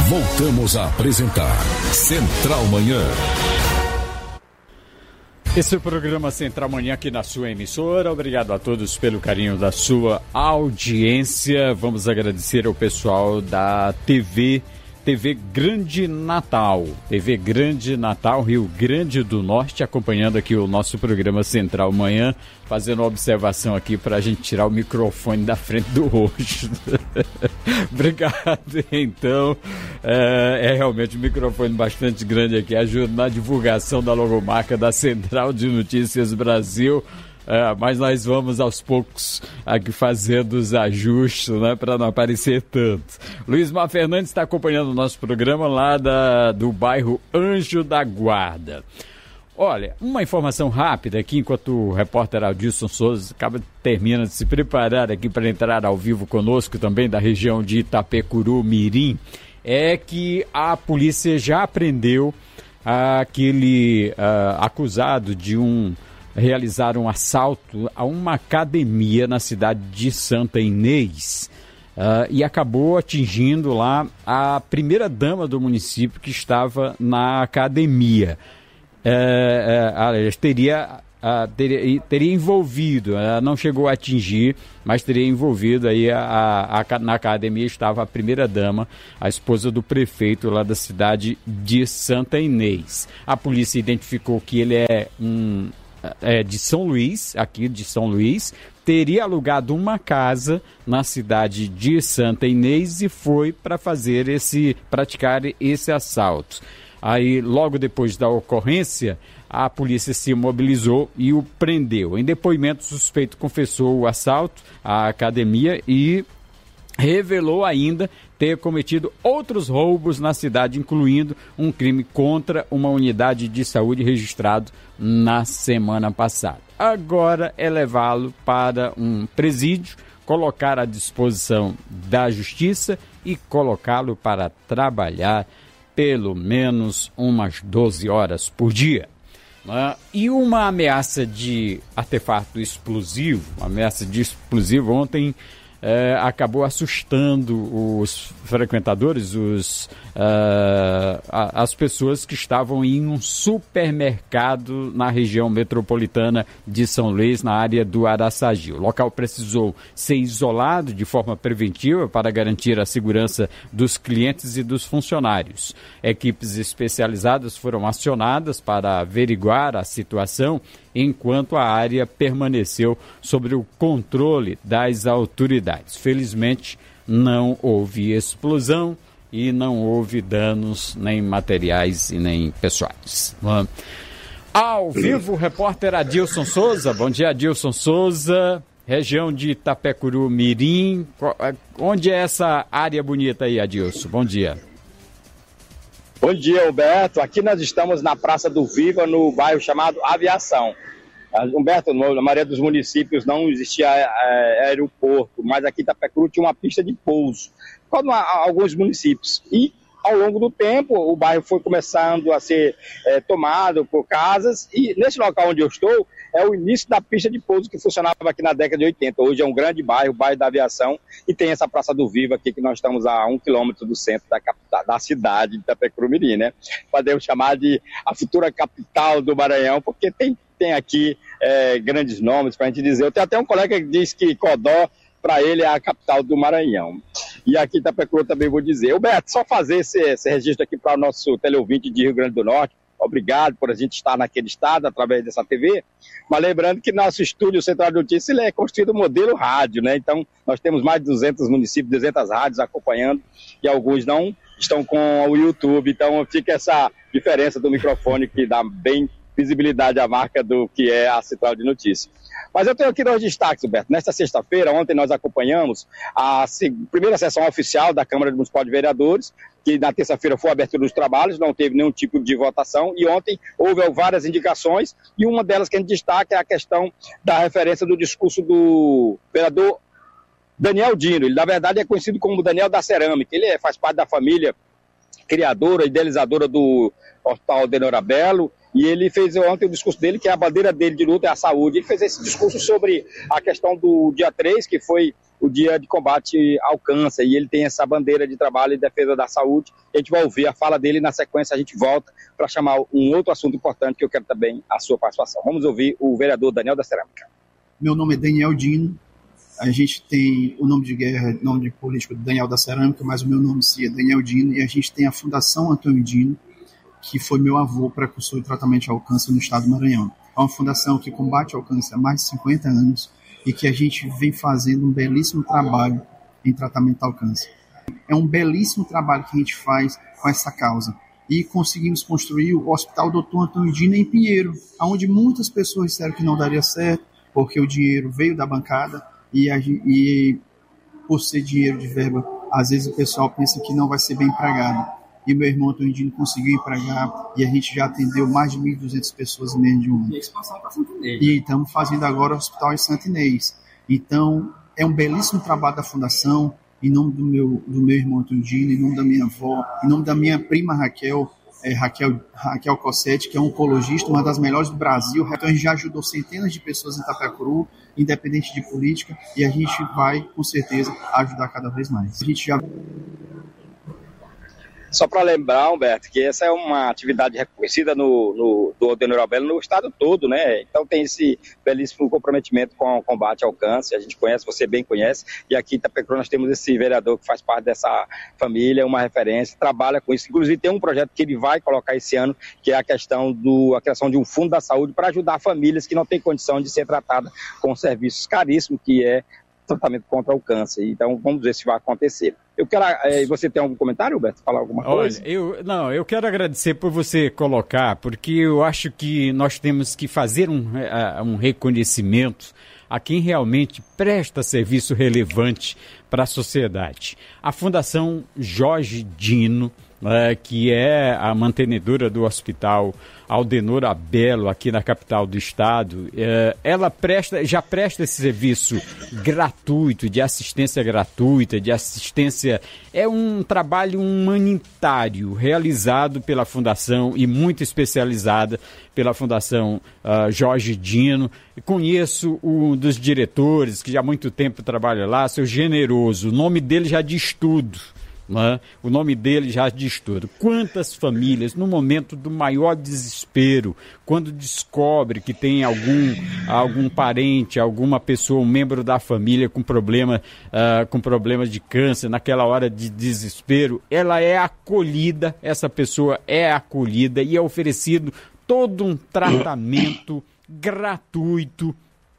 Voltamos a apresentar Central Manhã. Esse é o programa Central Manhã aqui na sua emissora. Obrigado a todos pelo carinho da sua audiência. Vamos agradecer ao pessoal da TV Grande Natal. TV Grande Natal, Rio Grande do Norte, acompanhando aqui o nosso programa Central Manhã, fazendo uma observação aqui para a gente tirar o microfone da frente do rosto. Obrigado, então. É realmente um microfone bastante grande aqui, ajuda na divulgação da logomarca da Central de Notícias Brasil. Mas nós vamos aos poucos aqui fazendo os ajustes, né, para não aparecer tanto. Luiz Mar Fernandes está acompanhando o nosso programa lá do bairro Anjo da Guarda. Olha, uma informação rápida aqui, enquanto o repórter Adilson Souza termina de se preparar aqui para entrar ao vivo conosco também da região de Itapecuru Mirim, é que a polícia já apreendeu aquele acusado de realizar um assalto a uma academia na cidade de Santa Inês e acabou atingindo lá a primeira-dama do município que estava na academia. Teria envolvido, não chegou a atingir, mas teria envolvido aí na academia estava a primeira-dama, a esposa do prefeito lá da cidade de Santa Inês. A polícia identificou que ele é de São Luís, aqui de São Luís, teria alugado uma casa na cidade de Santa Inês e foi para praticar esse assalto. Aí, logo depois da ocorrência, a polícia se mobilizou e o prendeu. Em depoimento, o suspeito confessou o assalto à academia e revelou ainda ter cometido outros roubos na cidade, incluindo um crime contra uma unidade de saúde registrado na semana passada. Agora é levá-lo para um presídio, colocar à disposição da justiça e colocá-lo para trabalhar pelo menos umas 12 horas por dia. E uma ameaça de artefato explosivo, ontem acabou assustando os frequentadores, as pessoas que estavam em um supermercado na região metropolitana de São Luís, na área do Araçagi. O local precisou ser isolado de forma preventiva para garantir a segurança dos clientes e dos funcionários. Equipes especializadas foram acionadas para averiguar a situação, enquanto a área permaneceu sob o controle das autoridades. Felizmente, não houve explosão e não houve danos nem materiais e nem pessoais. Ao vivo, o repórter Adilson Souza. Bom dia, Adilson Souza, região de Itapecuru Mirim. Onde é essa área bonita aí, Adilson? Bom dia. Bom dia, Humberto. Aqui nós estamos na Praça do Viva, no bairro chamado Aviação. Humberto, na maioria dos municípios não existia aeroporto, mas aqui em Itapecuru tinha uma pista de pouso, como alguns municípios. E, ao longo do tempo, o bairro foi começando a ser tomado por casas, e nesse local onde eu estou, é o início da pista de pouso que funcionava aqui na década de 80. Hoje é um grande bairro, o bairro da Aviação, e tem essa Praça do Viva aqui, que nós estamos a 1 quilômetro do centro da cidade de Itapecuru Mirim, né? Podemos chamar de a futura capital do Maranhão, porque tem aqui grandes nomes para a gente dizer. Eu tenho até um colega que diz que Codó, para ele, é a capital do Maranhão. E aqui em Itapecuru também vou dizer. Roberto, só fazer esse registro aqui para o nosso teleouvinte de Rio Grande do Norte. Obrigado por a gente estar naquele estado, através dessa TV. Mas lembrando que nosso estúdio Central de Notícias ele é construído modelo rádio, né? Então, nós temos mais de 200 municípios, 200 rádios acompanhando, e alguns não estão com o YouTube. Então, fica essa diferença do microfone que dá bem visibilidade à marca do que é a Central de Notícias. Mas eu tenho aqui dois destaques, Roberto. Nesta sexta-feira, ontem nós acompanhamos a primeira sessão oficial da Câmara Municipal de Vereadores, que na terça-feira foi a abertura dos trabalhos, não teve nenhum tipo de votação, e ontem houve várias indicações, e uma delas que a gente destaca é a questão da referência do discurso do vereador Daniel Dino. Ele, na verdade, é conhecido como Daniel da Cerâmica. Ele faz parte da família criadora, idealizadora do Hospital Denora Belo, E ele fez ontem o discurso dele, que a bandeira dele de luta é a saúde. Ele fez esse discurso sobre a questão do dia 3, que foi o dia de combate ao câncer, e ele tem essa bandeira de trabalho e defesa da saúde. A gente vai ouvir a fala dele, na sequência a gente volta para chamar um outro assunto importante que eu quero também a sua participação. Vamos ouvir o vereador Daniel da Cerâmica. Meu nome é Daniel Dino, a gente tem o nome de guerra, nome de político Daniel da Cerâmica, mas o meu nome é Daniel Dino, e a gente tem a Fundação Antônio Dino, que foi meu avô precursor de tratamento ao câncer no estado do Maranhão. É uma fundação que combate ao câncer há mais de 50 anos, e que a gente vem fazendo um belíssimo trabalho em tratamento ao câncer. É um belíssimo trabalho que a gente faz com essa causa. E conseguimos construir o Hospital Dr. Antônio Dino em Pinheiro, onde muitas pessoas disseram que não daria certo, porque o dinheiro veio da bancada e por ser dinheiro de verba, às vezes o pessoal pensa que não vai ser bem empregado. E meu irmão Antônio Dino conseguiu empregar, e a gente já atendeu mais de 1.200 pessoas em menos de um ano. E a expansão para Santo Inês. E estamos fazendo agora o hospital em Santo Inês. Então, é um belíssimo trabalho da Fundação, em nome do meu irmão Antônio Dino, em nome da minha avó, em nome da minha prima Raquel Cossetti, que é oncologista, uma das melhores do Brasil. Então, a gente já ajudou centenas de pessoas em Itapecuru, independente de política, e a gente vai, com certeza, ajudar cada vez mais. A gente já... Só para lembrar, Humberto, que essa é uma atividade reconhecida do Odenor Albelo no estado todo, né? Então tem esse belíssimo comprometimento com o combate ao câncer, a gente conhece, você bem conhece, e aqui em Itapecuru nós temos esse vereador que faz parte dessa família, uma referência, trabalha com isso. Inclusive tem um projeto que ele vai colocar esse ano, que é a questão a criação de um fundo da saúde para ajudar famílias que não têm condição de ser tratadas com serviços caríssimos, que é tratamento contra o câncer. Então vamos ver se vai acontecer. Eu quero. Você tem algum comentário, Roberto? Falar alguma coisa? Olha, eu quero agradecer por você colocar, porque eu acho que nós temos que fazer um reconhecimento a quem realmente presta serviço relevante para a sociedade. A Fundação Jorge Dino, que é a mantenedora do Hospital Aldenor Albelo, aqui na capital do estado, ela já presta esse serviço gratuito, de assistência gratuita, é um trabalho humanitário realizado pela Fundação e muito especializada pela Fundação Jorge Dino. Conheço um dos diretores que já há muito tempo trabalha lá, seu Generoso, o nome dele já diz tudo. O nome dele já diz tudo. Quantas famílias, no momento do maior desespero, quando descobre que tem algum parente, alguma pessoa, um membro da família com problema de câncer, naquela hora de desespero, ela é acolhida, essa pessoa é acolhida e é oferecido todo um tratamento gratuito,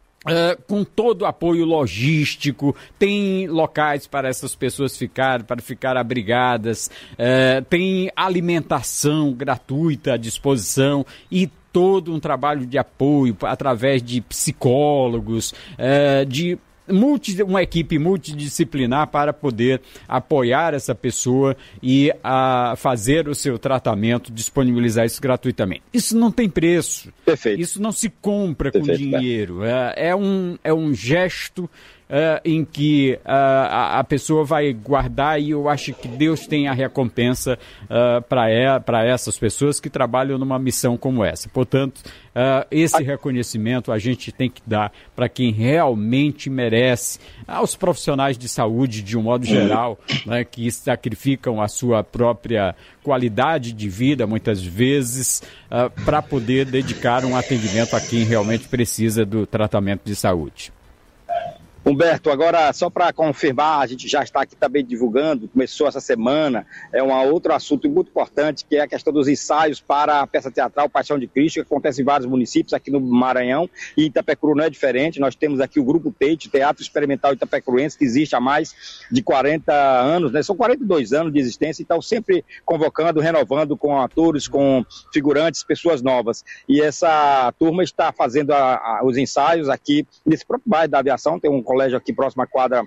com todo o apoio logístico, tem locais para essas pessoas ficar abrigadas, tem alimentação gratuita à disposição e todo um trabalho de apoio através de psicólogos, de uma equipe multidisciplinar para poder apoiar essa pessoa e fazer o seu tratamento, disponibilizar isso gratuitamente. Isso não tem preço. Perfeito. Isso não se compra com dinheiro. É um gesto em que a pessoa vai guardar, e eu acho que Deus tem a recompensa para essas pessoas que trabalham numa missão como essa. Portanto, esse reconhecimento a gente tem que dar para quem realmente merece, aos profissionais de saúde de um modo geral, né, que sacrificam a sua própria qualidade de vida, muitas vezes, para poder dedicar um atendimento a quem realmente precisa do tratamento de saúde. Humberto, agora só para confirmar, a gente já está aqui também divulgando, começou essa semana, um outro assunto muito importante, que é a questão dos ensaios para a peça teatral Paixão de Cristo, que acontece em vários municípios aqui no Maranhão, e Itapecuru não é diferente. Nós temos aqui o Grupo Tate, Teatro Experimental Itapecuruense, que existe há mais de 40 anos, né? São 42 anos de existência, então sempre convocando, renovando com atores, com figurantes, pessoas novas. E essa turma está fazendo os ensaios aqui nesse próprio bairro da Aviação, tem um colégio aqui próximo à quadra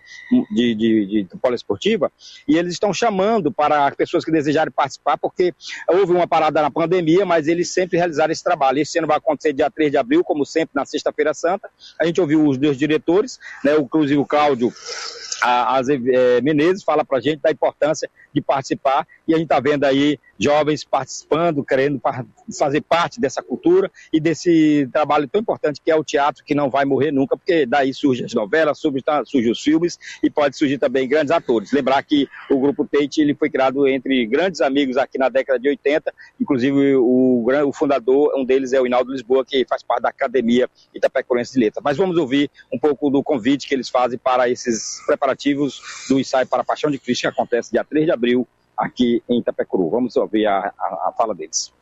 de poliesportiva, e eles estão chamando para as pessoas que desejarem participar, porque houve uma parada na pandemia, mas eles sempre realizaram esse trabalho. Esse ano vai acontecer dia 3 de abril, como sempre, na Sexta-feira Santa. A gente ouviu os dois diretores, né, inclusive o Cláudio Menezes, fala para a gente da importância de participar, e a gente está vendo aí jovens participando, querendo fazer parte dessa cultura e desse trabalho tão importante que é o teatro, que não vai morrer nunca, porque daí surgem as novelas, surgem os filmes e pode surgir também grandes atores. Lembrar que o Grupo Tate ele foi criado entre grandes amigos aqui na década de 80, inclusive o fundador, um deles é o Hinaldo Lisboa, que faz parte da Academia Itapecurense de Letras. Mas vamos ouvir um pouco do convite que eles fazem para esses preparativos do ensaio para a Paixão de Cristo, que acontece dia 3 de abril, aqui em Itapecuru. Vamos ouvir a fala deles.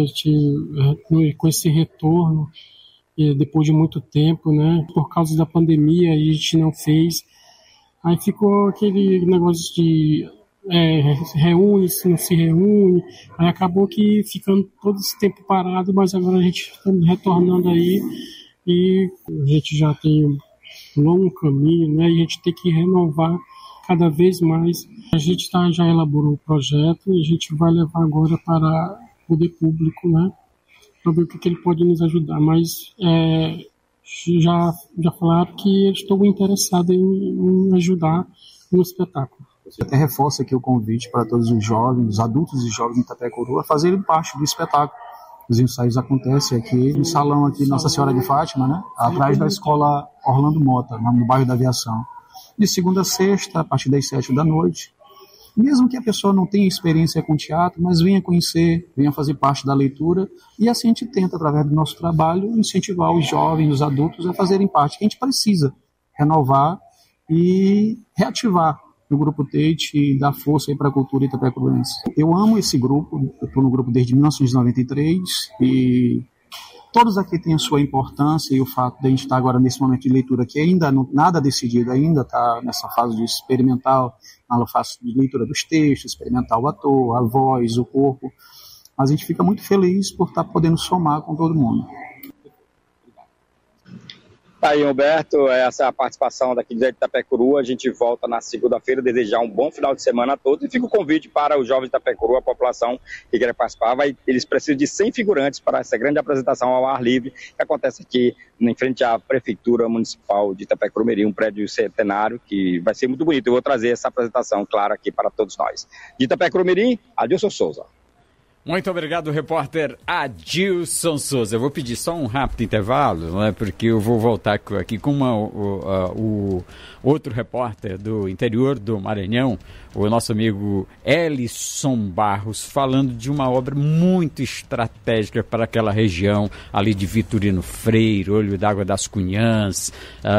Com esse retorno, depois de muito tempo, né, por causa da pandemia, a gente não fez. Aí ficou aquele negócio de reúne-se, não se reúne. Aí acabou que ficando todo esse tempo parado, mas agora a gente está retornando aí e a gente já tem um longo caminho, né, e a gente tem que renovar cada vez mais. A gente já elaborou o projeto e a gente vai levar agora para o poder público, né, para ver o que ele pode nos ajudar. Mas já falaram que eles estão interessados em ajudar no espetáculo. Você até reforça aqui o convite para todos os jovens, os adultos e jovens de Itapecuru a fazerem parte do espetáculo. Os ensaios acontecem aqui no salão aqui Nossa Senhora de Fátima, né, atrás da escola Orlando Mota, no bairro da Aviação. De segunda a sexta, a partir das 7 da noite. Mesmo que a pessoa não tenha experiência com teatro, mas venha conhecer, venha fazer parte da leitura, e assim a gente tenta, através do nosso trabalho, incentivar os jovens, os adultos a fazerem parte, que a gente precisa renovar e reativar no Grupo Tate e dar força para a cultura itapecurense. Eu amo esse grupo, eu estou no grupo desde 1993 e todos aqui têm a sua importância, e o fato de a gente estar agora nesse momento de leitura que ainda não, nada decidido, ainda está nessa fase de experimental, na fase de leitura dos textos, experimentar o ator, a voz, o corpo, mas a gente fica muito feliz por estar podendo somar com todo mundo. Aí, Humberto, essa é a participação daqui de Itapecuru. A gente volta na segunda-feira, desejar um bom final de semana a todos, e fica o convite para os jovens de Itapecuru, a população que quer participar. Eles precisam de 100 figurantes para essa grande apresentação ao ar livre, que acontece aqui em frente à Prefeitura Municipal de Itapecuru-Mirim, um prédio centenário, que vai ser muito bonito. Eu vou trazer essa apresentação, claro, aqui para todos nós. De Itapecuru-Mirim, Adilson Souza. Muito obrigado, repórter Adilson Souza. Eu vou pedir só um rápido intervalo, né, porque eu vou voltar aqui com o outro repórter do interior do Maranhão, o nosso amigo Elisson Barros, falando de uma obra muito estratégica para aquela região ali de Vitorino Freire, Olho d'Água das Cunhãs,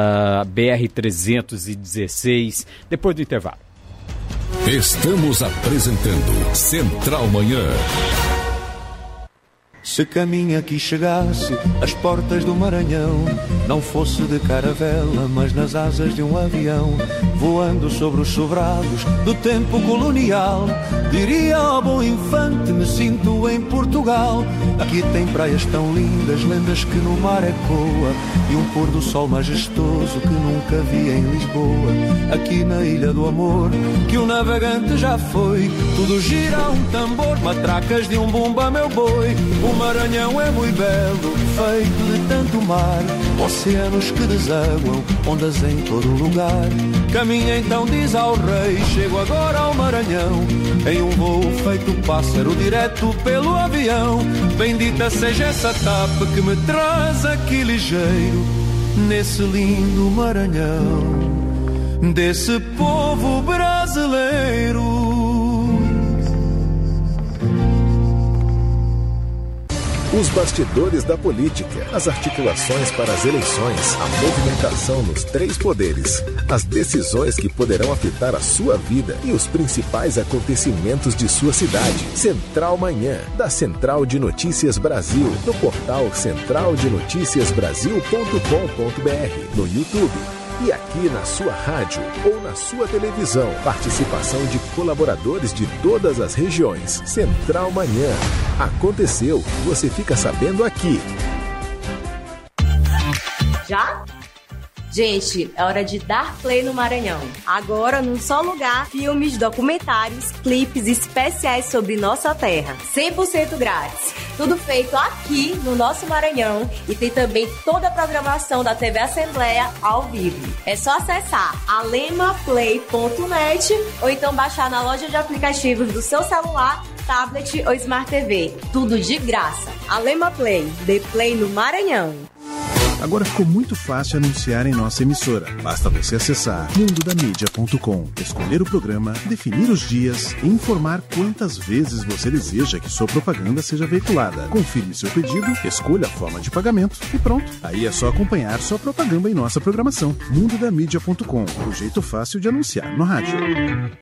BR-316, depois do intervalo. Estamos apresentando Central Manhã. Se caminho aqui chegasse às portas do Maranhão, não fosse de caravela, mas nas asas de um avião, voando sobre os sobrados do tempo colonial, diria ao bom infante, me sinto em Portugal. Aqui tem praias tão lindas, lendas que no mar ecoa, e um pôr do sol majestoso que nunca vi em Lisboa. Aqui na Ilha do Amor, que o navegante já foi, tudo gira um tambor, matracas de um bumba meu boi. O Maranhão é muito belo, feito de tanto mar, oceanos que desaguam, ondas em todo lugar. Caminha então, diz ao rei, chego agora ao Maranhão, em um voo feito pássaro direto pelo avião. Bendita seja essa tapa que me traz aqui ligeiro, nesse lindo Maranhão, desse povo brasileiro. Os bastidores da política, as articulações para as eleições, a movimentação nos 3 poderes, as decisões que poderão afetar a sua vida e os principais acontecimentos de sua cidade. Central Manhã, da Central de Notícias Brasil, no portal centraldenoticiasbrasil.com.br, no YouTube e aqui na sua rádio ou na sua televisão. Participação de colaboradores de todas as regiões. Central Manhã. Aconteceu, você fica sabendo aqui. Já? Gente, é hora de dar play no Maranhão. Agora, num só lugar, filmes, documentários, clipes especiais sobre nossa terra. 100% grátis. Tudo feito aqui no nosso Maranhão e tem também toda a programação da TV Assembleia ao vivo. É só acessar alemaplay.net ou então baixar na loja de aplicativos do seu celular, tablet ou Smart TV. Tudo de graça. Alema Play, dê play no Maranhão. Agora ficou muito fácil anunciar em nossa emissora. Basta você acessar mundodamedia.com, escolher o programa, definir os dias e informar quantas vezes você deseja que sua propaganda seja veiculada. Confirme seu pedido, escolha a forma de pagamento e pronto. Aí é só acompanhar sua propaganda em nossa programação. mundodamedia.com, o jeito fácil de anunciar no rádio.